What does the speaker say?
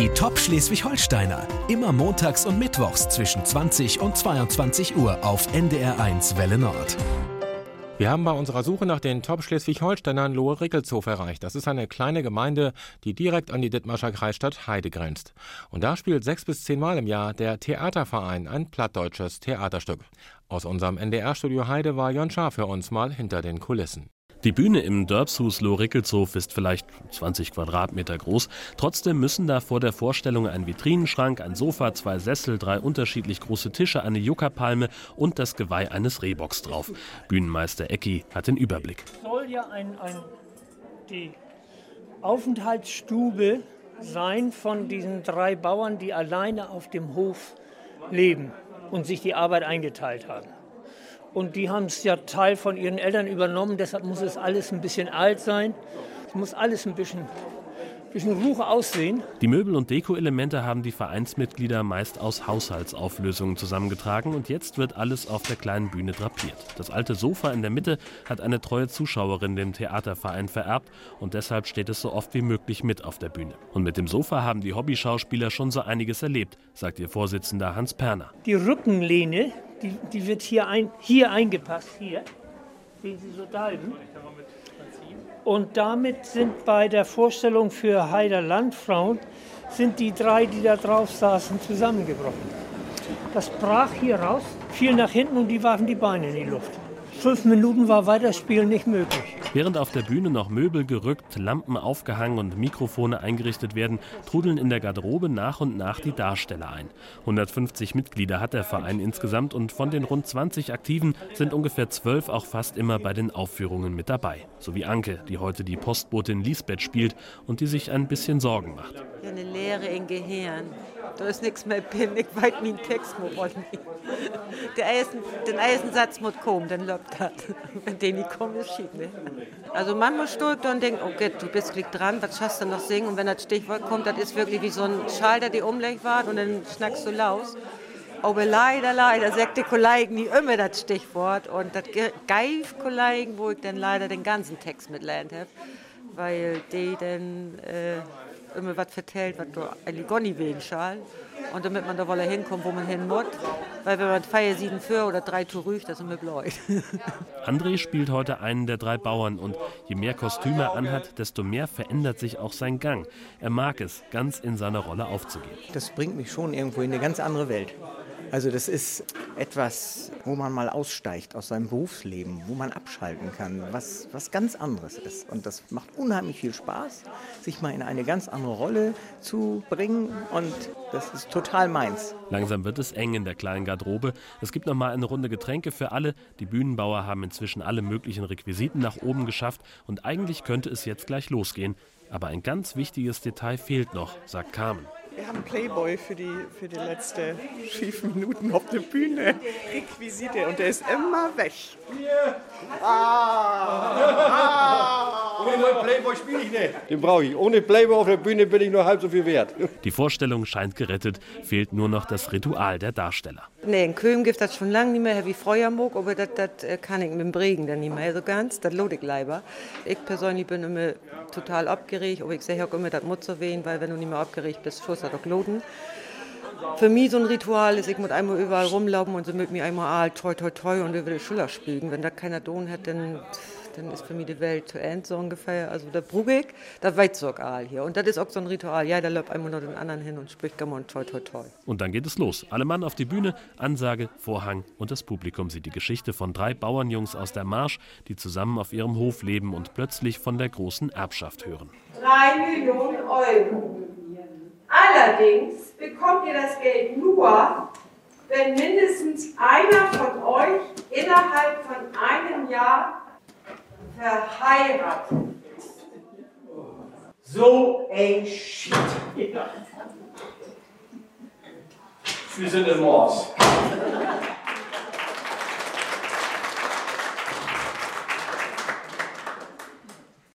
Die Top Schleswig-Holsteiner. Immer montags und mittwochs zwischen 20 und 22 Uhr auf NDR1 Welle Nord. Wir haben bei unserer Suche nach den Top Schleswig-Holsteinern Lohe-Rickelshof erreicht. Das ist eine kleine Gemeinde, die direkt an die Dithmarscher Kreisstadt Heide grenzt. Und da spielt 6 bis 10 Mal im Jahr der Theaterverein ein plattdeutsches Theaterstück. Aus unserem NDR-Studio Heide war Jon Schaar für uns mal hinter den Kulissen. Die Bühne im Dörpshus Lohe-Rickelshof ist vielleicht 20 Quadratmeter groß. Trotzdem müssen da vor der Vorstellung ein Vitrinenschrank, ein Sofa, 2 Sessel, 3 unterschiedlich große Tische, eine Yucca-Palme und das Geweih eines Rehbocks drauf. Bühnenmeister Ecki hat den Überblick. Soll ja die Aufenthaltsstube sein von diesen 3 Bauern, die alleine auf dem Hof leben und sich die Arbeit eingeteilt haben. Und die haben es ja Teil von ihren Eltern übernommen, deshalb muss es alles ein bisschen alt sein. Es muss alles ein bisschen ruhig aussehen. Die Möbel- und Deko-Elemente haben die Vereinsmitglieder meist aus Haushaltsauflösungen zusammengetragen und jetzt wird alles auf der kleinen Bühne drapiert. Das alte Sofa in der Mitte hat eine treue Zuschauerin dem Theaterverein vererbt und deshalb steht es so oft wie möglich mit auf der Bühne. Und mit dem Sofa haben die Hobbyschauspieler schon so einiges erlebt, sagt ihr Vorsitzender Hans Perner. Die Rückenlehne, die wird hier eingepasst, hier, sehen Sie so dalben. Und damit sind bei der Vorstellung für Heider Landfrauen sind die 3, die da drauf saßen, zusammengebrochen. Das brach hier raus, fiel nach hinten und die warfen die Beine in die Luft. 5 Minuten war Weiterspielen nicht möglich. Während auf der Bühne noch Möbel gerückt, Lampen aufgehangen und Mikrofone eingerichtet werden, trudeln in der Garderobe nach und nach die Darsteller ein. 150 Mitglieder hat der Verein insgesamt und von den rund 20 Aktiven sind ungefähr 12 auch fast immer bei den Aufführungen mit dabei. So wie Anke, die heute die Postbotin Lisbeth spielt und die sich ein bisschen Sorgen macht. Ja, eine Leere im Gehirn. Da ist nichts mehr drin, ich weiß meinen Text mehr nicht. Den ersten Satz muss kommen, dann läuft das. Wenn der nicht kommt, ist schief. Ne? Also manchmal stehe ich da und denke, okay, du bist gleich dran, was schaffst du noch singen? Und wenn das Stichwort kommt, das ist wirklich wie so ein Schalter, der umlegt wird und dann schnackst du laus. Aber leider, sagt die Kollegen nie immer das Stichwort. Und das geif Kollegen, wo ich dann leider den ganzen Text mitlernt habe, weil die dann immer was vertellt, was du eigentlich gar nicht wegen schall. Und damit man da wohl hinkommt, wo man hin muss. Weil wenn man 2 Sieden für oder 3 rücht, das ist immer bläut. André spielt heute einen der 3 Bauern und je mehr Kostüme er anhat, desto mehr verändert sich auch sein Gang. Er mag es, ganz in seiner Rolle aufzugehen. Das bringt mich schon irgendwo in eine ganz andere Welt. Also das ist etwas, wo man mal aussteigt aus seinem Berufsleben, wo man abschalten kann, was ganz anderes ist. Und das macht unheimlich viel Spaß, sich mal in eine ganz andere Rolle zu bringen. Und das ist total meins. Langsam wird es eng in der kleinen Garderobe. Es gibt noch mal eine Runde Getränke für alle. Die Bühnenbauer haben inzwischen alle möglichen Requisiten nach oben geschafft. Und eigentlich könnte es jetzt gleich losgehen. Aber ein ganz wichtiges Detail fehlt noch, sagt Carmen. Wir haben Playboy für die letzten 5 Minuten auf der Bühne. Requisite und der ist immer weg. Ohne Playboy spiele ich nicht. Den brauche ich. Ohne Playboy auf der Bühne bin ich nur halb so viel wert. Die Vorstellung scheint gerettet. Fehlt nur noch das Ritual der Darsteller. Nee, in Köln gibt das schon lange nicht mehr, wie früher mag, aber das kann ich mit dem Regen dann nicht mehr so ganz. Das lohnt ich leider. Ich persönlich bin immer total abgeregt, aber ich sage auch immer, das muss so wehen, weil wenn du nicht mehr abgeregt bist, schuss das doch loten. Für mich so ein Ritual ist, ich muss einmal überall rumlaufen und so mit mir einmal toi toi toi und über die Schulter spügen. Wenn da keiner Don hat, dann ist für mich die Welt zu Ende so ungefähr. Also da brug ich, da weiß so all hier. Und das ist auch so ein Ritual. Ja, da läuft einmal noch den anderen hin und spricht gamma und toi toi toi. Und dann geht es los. Alle Mann auf die Bühne, Ansage, Vorhang und das Publikum sieht die Geschichte von 3 Bauernjungs aus der Marsch, die zusammen auf ihrem Hof leben und plötzlich von der großen Erbschaft hören. 3 Millionen Euro. Allerdings bekommt ihr das Geld nur, wenn mindestens einer von euch innerhalb von einem Jahr verheiratet ist. So ein Shit. Wir sind im Morse.